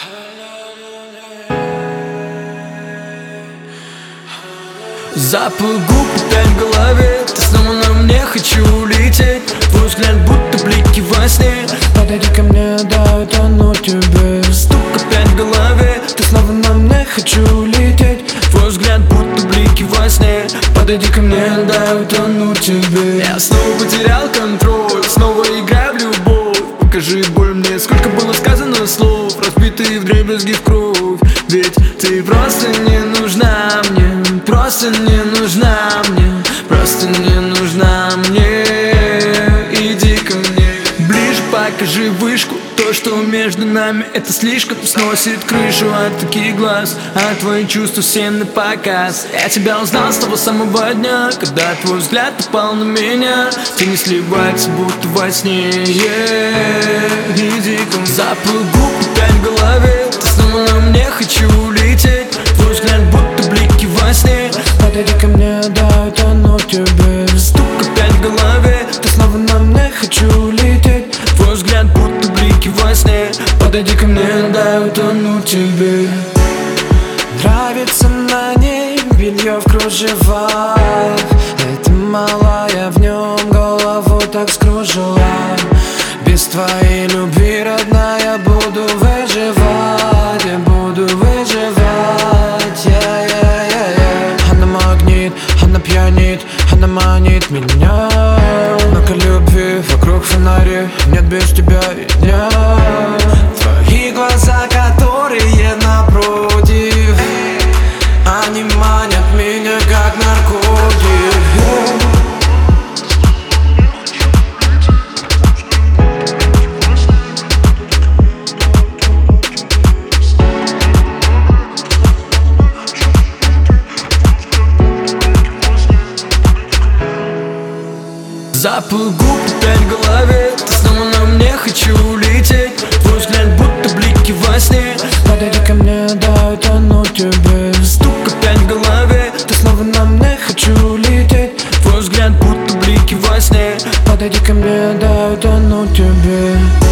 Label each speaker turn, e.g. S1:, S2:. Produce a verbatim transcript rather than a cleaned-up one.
S1: Запах губ опять в голове, ты снова на мне, хочу улететь. Твой взгляд будто блики во сне.
S2: Подойди ко мне, да, утону тебе.
S1: Стук опять в голове,
S2: ты снова на мне, хочу улететь.
S1: Твой взгляд будто блики во сне.
S2: Подойди ко мне, да, утону тебе.
S1: Я снова потерял контроль, снова играю в любовь. Покажи боль мне, сколько было сказано слов, разбитые вдребезги в кровь. Ведь ты просто не нужна мне, просто не нужна мне, просто не нужна мне. Иди ко мне ближе, покажи вышку. То, что между нами, это слишком сносит крышу от таких глаз, а твои чувства все на показ. Я тебя узнал с того самого дня, когда твой взгляд попал на меня. Ты не сливается, будто во сне. Yeah. Иди ко мне. Запах губ опять в голове, ты снова на мне, хочу улететь. Твой взгляд будто блики во сне.
S2: Подойди ко мне, да, утону тебе.
S1: Стук опять в голове,
S2: ты снова на мне, хочу улететь.
S1: Твой взгляд будто блики во сне.
S2: Подойди ко мне, да, утону тебе. Нравится на ней белье в кружевах. Это малая в нем голову так скружила. Без твоей любви, родная, буду выживать. Я буду выживать. Yeah, yeah, yeah, yeah. Она магнит, она пьянит, она манит меня. Много любви, вокруг фонари, нет без тебя и дня. Твои глаза, которые напротив, они манят меня как наркотик.
S1: Запах губ опять в голове, ты снова на мне, хочу улететь. Твой взгляд будто блики во сне.
S2: Подойди ко мне, да, утону тебе.
S1: Стук опять в голове,
S2: ты снова на мне, хочу улететь.
S1: Твой взгляд будто блики во сне.
S2: Подойди ко мне, да, утону тебе.